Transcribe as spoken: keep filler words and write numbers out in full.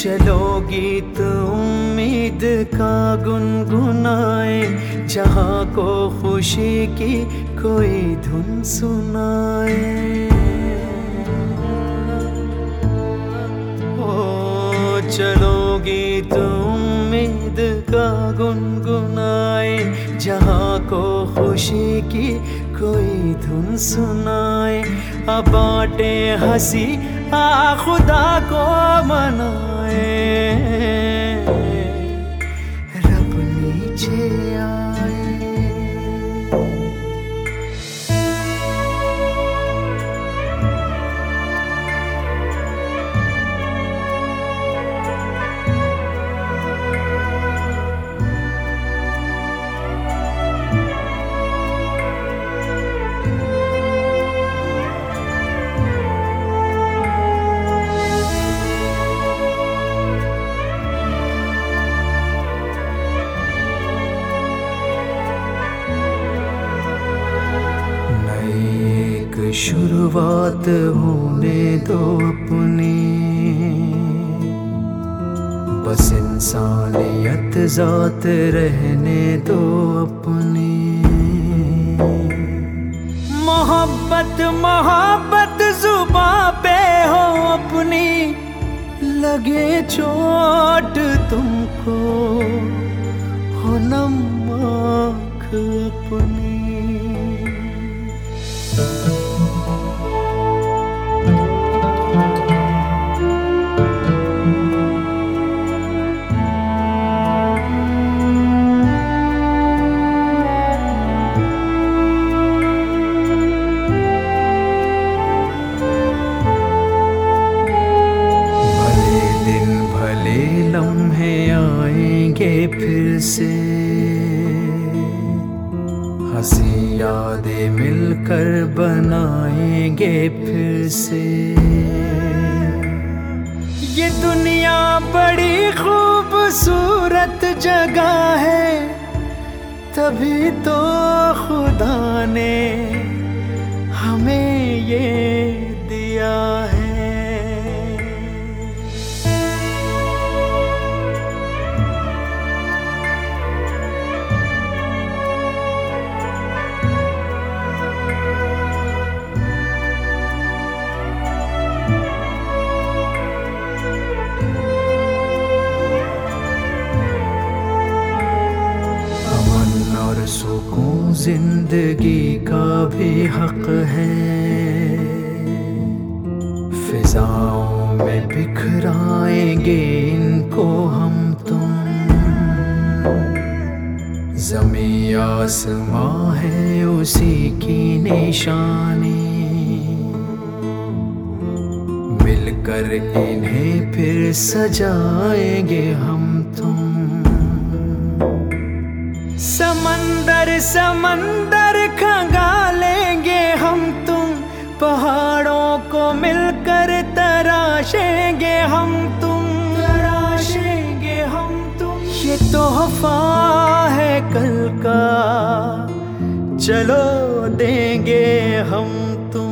चलोगी तो उम्मीद का गुनगुनाए, जहाँ को खुशी की कोई धुन सुनाए। ओ चलोगी तो उम्मीद का गुनगुनाए, जहाँ को खुशी की कोई धुन सुनाए। अब बाटे हंसी आ खुदा को मनाए, रब नीचे आए। शुरुआत होने दो अपनी, बस इंसानियत ज़ात रहने दो अपनी। मोहब्बत मोहब्बत जुबां पे हो अपनी, लगे चोट तुमको हो नमक अपनी। लम्हे आएंगे फिर से, हंसी यादें मिलकर बनाएंगे फिर से। ये दुनिया बड़ी खूबसूरत जगह है, तभी तो खुदा ने हमें ये दिया है। सुकून जिंदगी का भी हक है, फिजाओं में बिखराएंगे इनको हम तुम। ज़मीं आसमां है उसी की निशानी, मिलकर इन्हें फिर सजाएंगे हम तुम। समंदर समंदर खंगालेंगे हम तुम, पहाड़ों को मिलकर तराशेंगे हम तुम, तराशेंगे हम तुम। ये तोहफा है कल का, चलो देंगे हम तुम।